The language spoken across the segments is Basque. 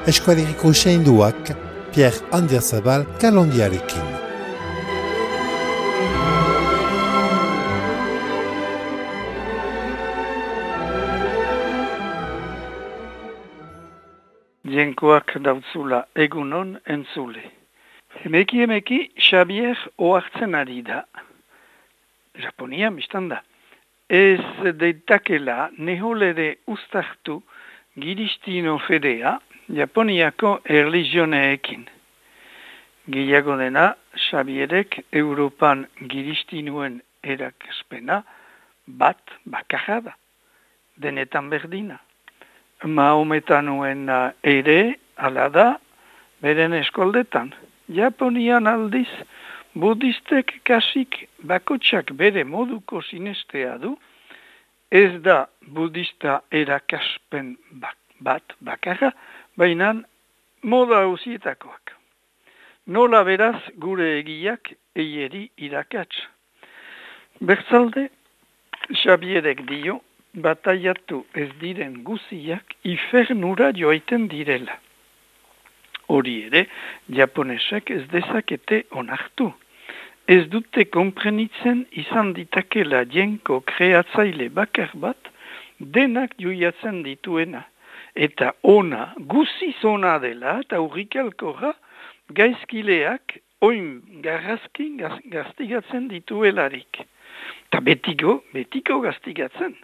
Eskualeriko seinduak Pierre Anderzabal kalondiarekin. Jenkoak dautzula egunon entzule. Emeki Xabier ohartzen ari da. Japonia biztan da. Ez deitakela neholere ustartu giristino fedea Japoniako erlijioneekin. Gehiago dena, Xabierek Europan giristinuen erakaspena bat bakarra da. Denetan berdina. Mahometanuen ere ala da beren eskoldetan. Japonian aldiz, budistek kasik bakotsak bere moduko sinestea du, ez da budista erakaspen bat bakarra, baina moda hausietakoak. Nola beraz gure egiak eieri irakats. Bertzalde, Xabierek dio, bataiatu ez diren guziak infernura joaiten direla. Hori ere, japonesek ez dezakete onartu. Ez dute konprenitzen izan ditakela jenko kreatzaile bakar bat denak joiatzen dituena. Eta ona, guziz ona dela eta urrikalkorra gaizkileak oin garrazkin gaztigatzen dituelarik. Eta betiko gaztigatzen.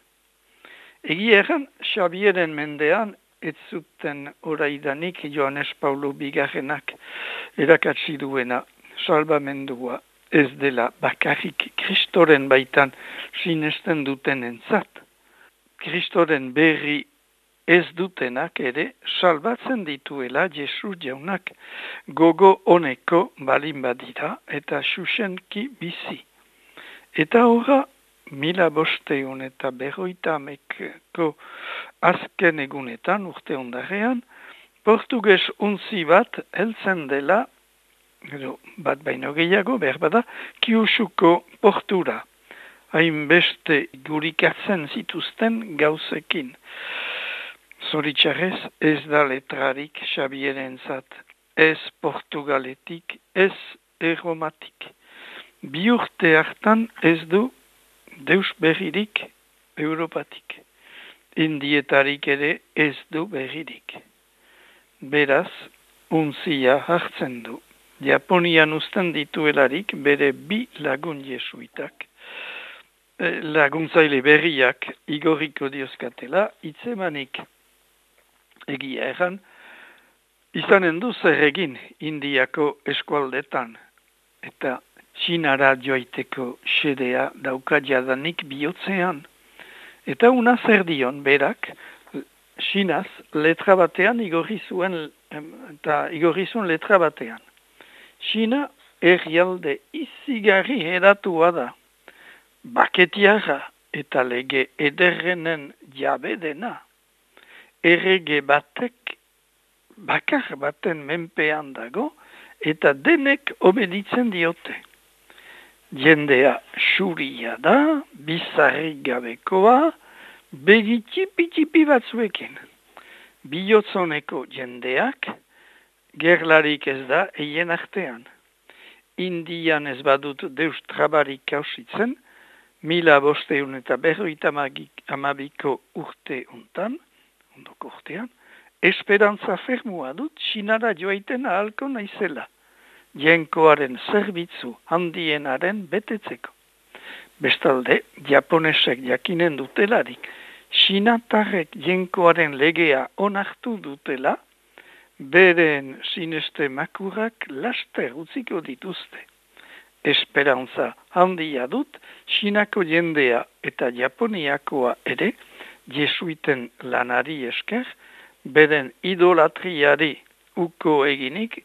Egia erran, Xabieren mendean, ez zuten oraidanik Johannes Paulo bigarrenak erakatsi duena salbamendua ez dela bakarrik Kristoren baitan sinesten duten entzat. Kristoren berri ez dutenak ere salbatzen dituela Jesu jaunak gogo honeko balin badira eta xuxenki bizi. Eta horra, 1550 azken egunetan urte ondarean, portuges untzi bat heltzen dela, bat baino gehiago, berbada, Kyushuko portura. Hainbeste gurikatzen zituzten gauzekin. Zoritxarrez ez da letrarik Xabierentzat, ez portugaletik, ez erromatik. Bi urte hartan ez du deus berririk europatik. Indietarik ere ez du berririk. Beraz, untzia hartzen du. Japonian uzten dituelarik bere bi lagun jesuitak. Laguntzaile berriak igorriko diozkatela, itzemanik egia erran, izanen du zer egin Indiako eskualdetan. Eta Txinara joaiteko xedea dauka jadanik bihotzean. Eta una zer dion berak, Txinaz letra batean igorri zuen letra batean. Txina herrialde izigarri eratua da. Baketiara eta lege ederrenen jabe dena. Errege batek bakar baten menpean dago eta denek obeditzen diote. Jendea xuria da, bizarrik gabekoa, begi txipi batzuekin. Bihotzoneko jendeak, gerlarik ez da eien artean. Indian ez badut deus trabarik kausitzen, 1552 urte untan, ondoko urtean, esperantza fermua dut Txinara joaiten ahalko naizela. Jenkoaren zerbitzu handienaren betetzeko. Bestalde, japonesek jakinen dutelarik, Txinatarrek jenkoaren legea onartu dutela, beren sineste makurrak laster utziko dituzte. Esperantza handia dut, Txinako jendea eta Japoniakoa ere, jesuiten lanari esker, beren idolatriari uko eginik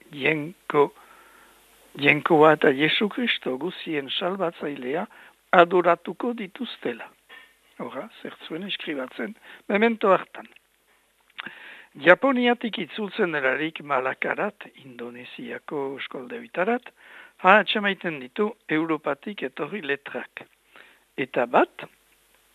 jenkoa eta Jesu Kristo guzien salbatzailea adoratuko dituztela. Hora, zertzuen eskribatzen, memento hartan. Japoniatik itzultzen erarik Malakarat, Indonesiako eskoldeoitarat, atxamaiten ditu Europatik etorri letrak. Eta bat,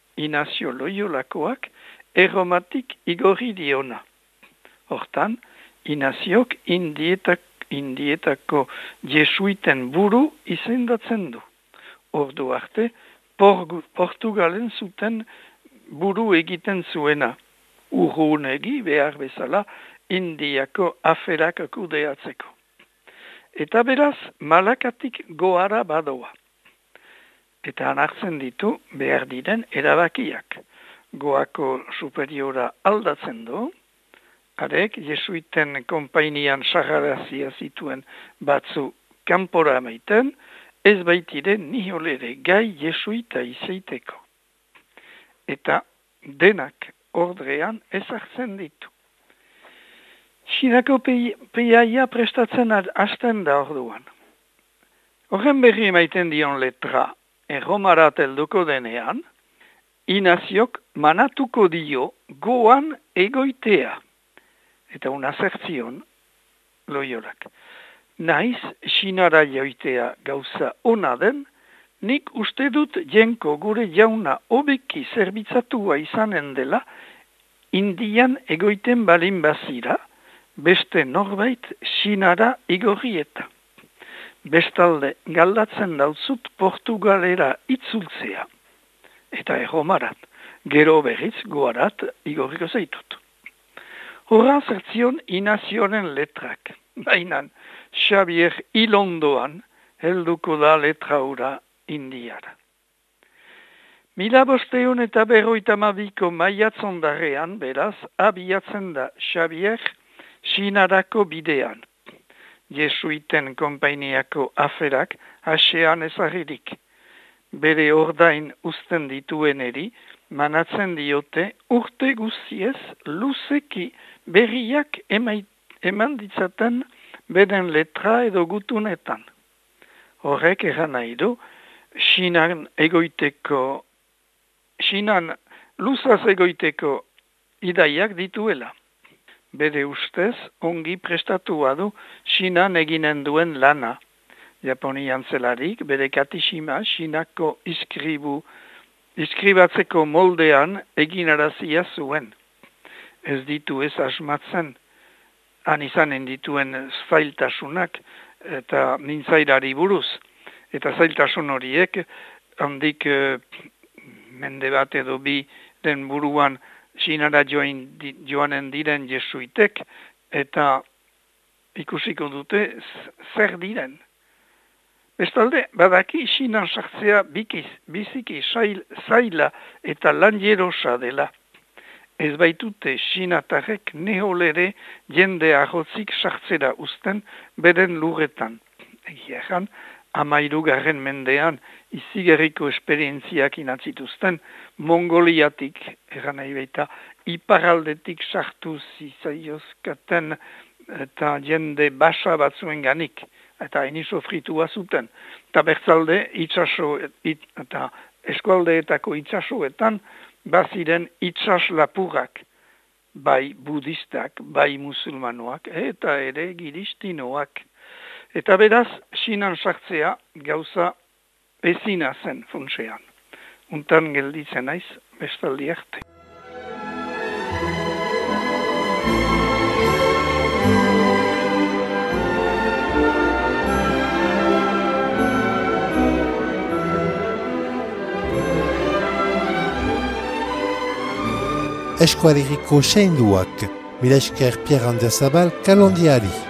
Inazio Loiolakoak erromatik igorri diona. Hortan, Inaziok indietako jesuiten buru izendatzen du. Ordu arte, Portugalen zuten buru egiten zuena. Urrunegi behar bezala Indiako aferak kudeatzeko. Eta beraz, Malakatik goara badoa. Eta anartzen ditu behar diren erabakiak. Goako superiora aldatzen du, arek jesuiten konpainian sarrarazia zituen batzu kanpora maiten, ez baitire niholere gai jesuita izeiteko. Eta denak ordrean ezartzen ditu. Xinako peiaia prestatzen hasten da orduan. Horren berri emaiten dion letra erromarat helduko denean, Inaziok manatuko dio goan egoitea. Eta una zertzion, Loiolak. Naiz, Xinara joitea gauza ona den, nik uste dut jenko gure jauna hobeki zerbitzatua izanen dela, Indian egoiten balin bazira, beste norbait Xinara igorrieta. Bestalde galdatzen dautzut Portugalera itzultzea. Eta erromarat, gero berriz goarat igorriko zaitut. Horra zertzion Inazionen letrak, bainan Xavier Ilondoan helduko da letra hura Indiara. 1552ko maiatzondarrean, beraz, abiatzen da Xavier Xinarako bidean. Jesuiten konpainiako aferak hasean ezagririk. Bere ordain uzten ditueneri, manatzen diote urte guziez luzeki berriak eman ditzaten beren letra edo gutunetan. Horrek eran nahi du, Xinan luzaz egoiteko idaiak dituela. Bere ustez, ongi prestatua du Xinan eginen duen lana. Japonian zelarik, bere katishima Xinako iskribatzeko moldean eginarazia zuen. Ez ditu ez asmatzen, han izanen dituen zailtasunak eta mintzairari buruz. Eta zailtasun horiek, handik mende bat edo bi den buruan Xinara joanen diren jesuitek, eta ikusiko dute zer diren. Bestalde, badaki Xinan sartzea biziki zaila eta lanjerosa dela. Ez baitute Xinatarrek neholere jende ahotzik sartzera uzten beren lurretan. Egia egan, 13. mendean izigerriko esperientziak inatzituzten Mongoliatik, egan nahi baita, iparaldetik sartu zizaiozkaten eta jende basa batzuen ganik, eta haini sofritua zuten. Eta bertzalde, eta eskualdeetako itsasoetan, baziren itsas lapurak, bai budistak, bai musulmanoak, eta ere giristinoak. Eta beraz, Xinan sartzea gauza ezina zen funtsean. Untan gelditzen naiz, bestaldi arte. Eskualeriko seinduak, mila esker Pierre Andersabal kalondiari.